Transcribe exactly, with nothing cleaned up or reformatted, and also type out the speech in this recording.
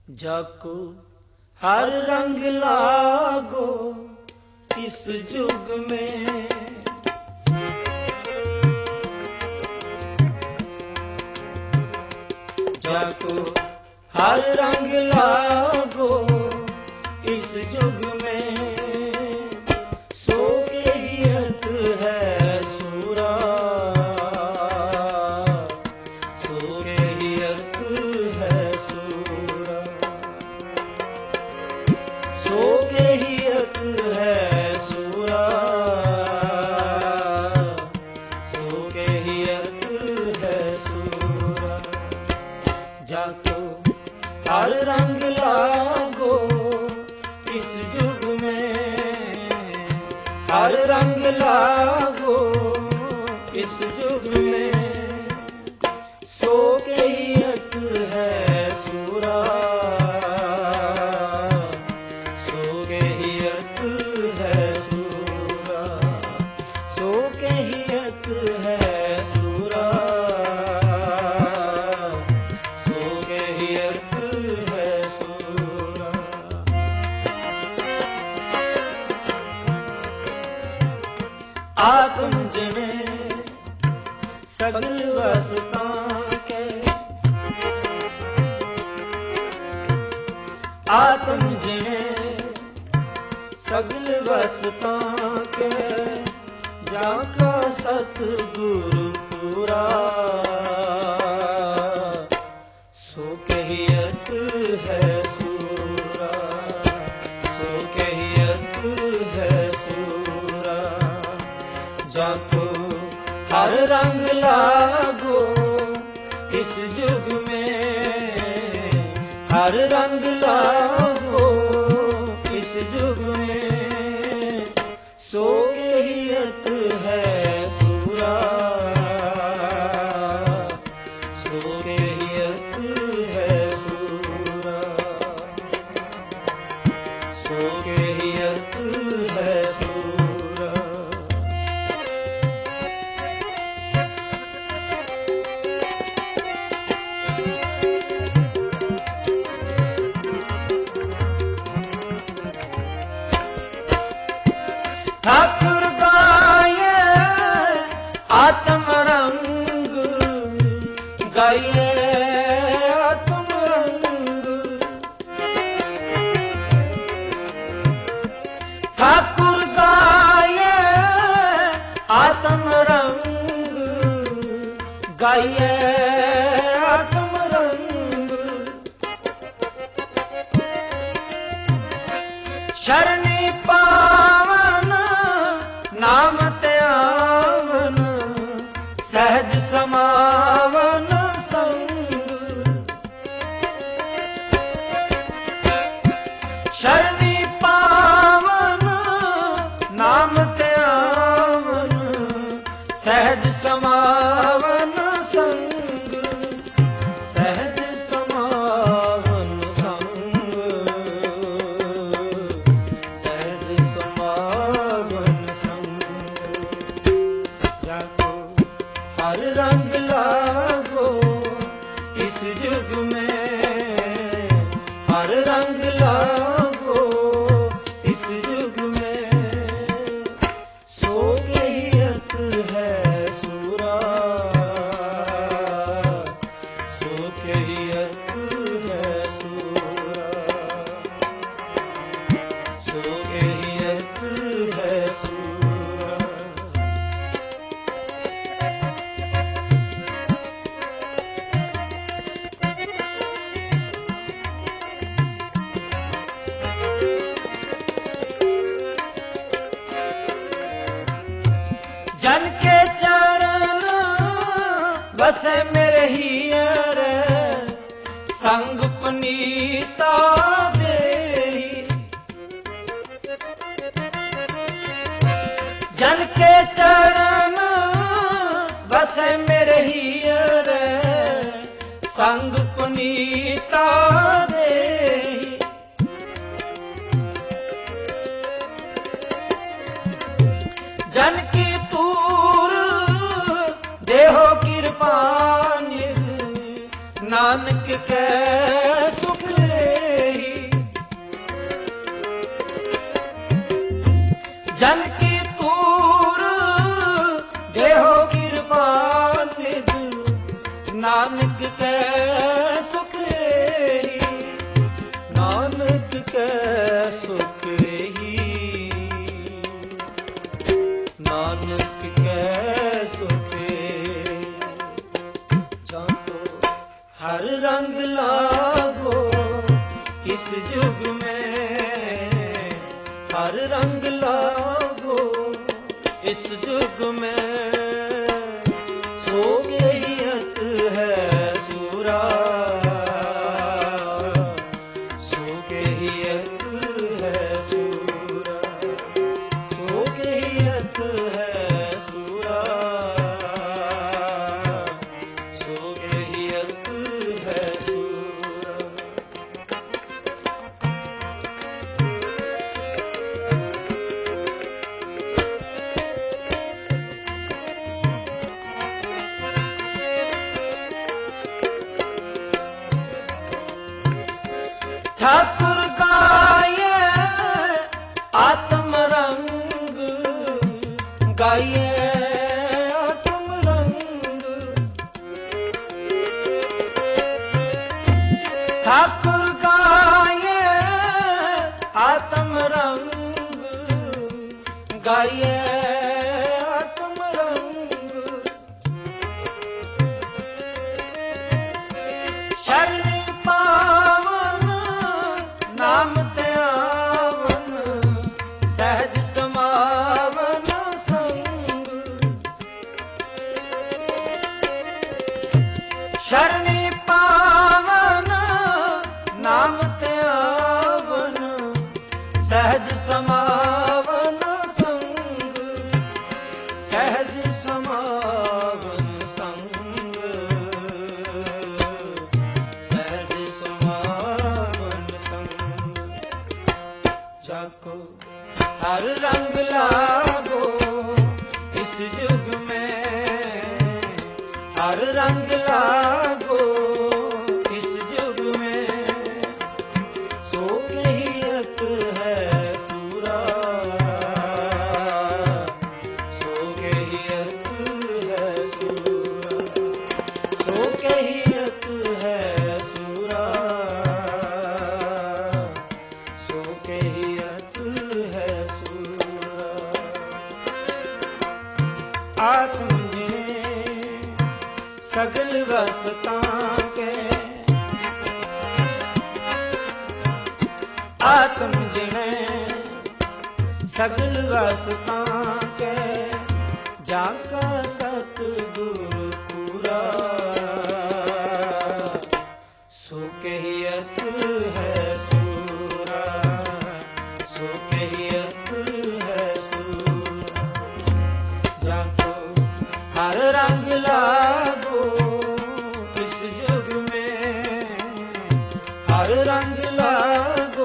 जाको हर रंग लागो इस जुग में, जाको हर रंग लागो इस जुग में, सो के हियत है सूरा, सो के हियत है सूरा, सो के हियत है सूरा, सो के हियत है सूरा। जाको हर रंग लागो इस जुग में, हर रंग लागो इस जुग में, सो के हियत है सूरा, सो के हियत है सूरा, सो के हियत है सूरा, सो के हियत है सूरा। आत्म जिने सगल वसतां के, आत्म जिने सगल वसतां के, जाका सतगुरु पूरा, सो के हियत है सूरा, सो के हियत है सूरा। जाको हर रंग लागो इस जुग में, हर रंग लागो इस जुग में, सो के हियत है सूरा, सो के हियत है सूरा, सो के हियत है सूरा। ठाकुर गाये आत्म रंग, गाये आत्म रंग, ठाकुर गाये आत्म रंग, गाये आत्म रंग। शरणी पावन नाम ते आवन, सहज समावन संग। शरणी पावन नाम ते आवन, सहज समावन संग, सहज समावन संग, सहज समावन संग। जाको हर रंग लागो इस जुग में, हर रंग लागो इस जुग में, सो के हियत है सूरा, सो के हियत है सूरा, सो के हियत है सूरा। जन के चरण बसे मेरे हियर, संग पुनीता देहि। जन के चरण बसे मेरे हियर, संग पुनीता देहि। जन की तूर देहो कृपा निध, नानक कै सुख जन की तूर देहो किरपान निध नानक कै सुख एही नानक कै सुख एही नानक कै सुख एही जाको हर रंग लागो इस युग में हर रंग लागो इस युग में सो गयत है सूरा सो गयत है सूरा सो गयत है सूरा सो गयत है सूरा ठाकुर गाये आत्म रंग गाये आत्म रंग ठाकुर गाये आत्म रंग गाये आत्म रंग शरण पावन नाम ते आवन सहज समावन संग शरणी पावन नाम ते आवन सहज समावन संग सहज समावन संग सहज समावन संग जाको हर रंग लागो इस युग में हर रंग लागो इस युग में सो कहियत है सूरा सो कहियत है सूरा सो कहियत है सूरा सो कहियत है सूरा आत्म सगल वसता के आत्म जिने सगल वसता के जाका सतगुरु पूरा सो कहियत है सूरा सो कहियत है सूरा जाको हर रंग लागो इस युग में हर रंग लागो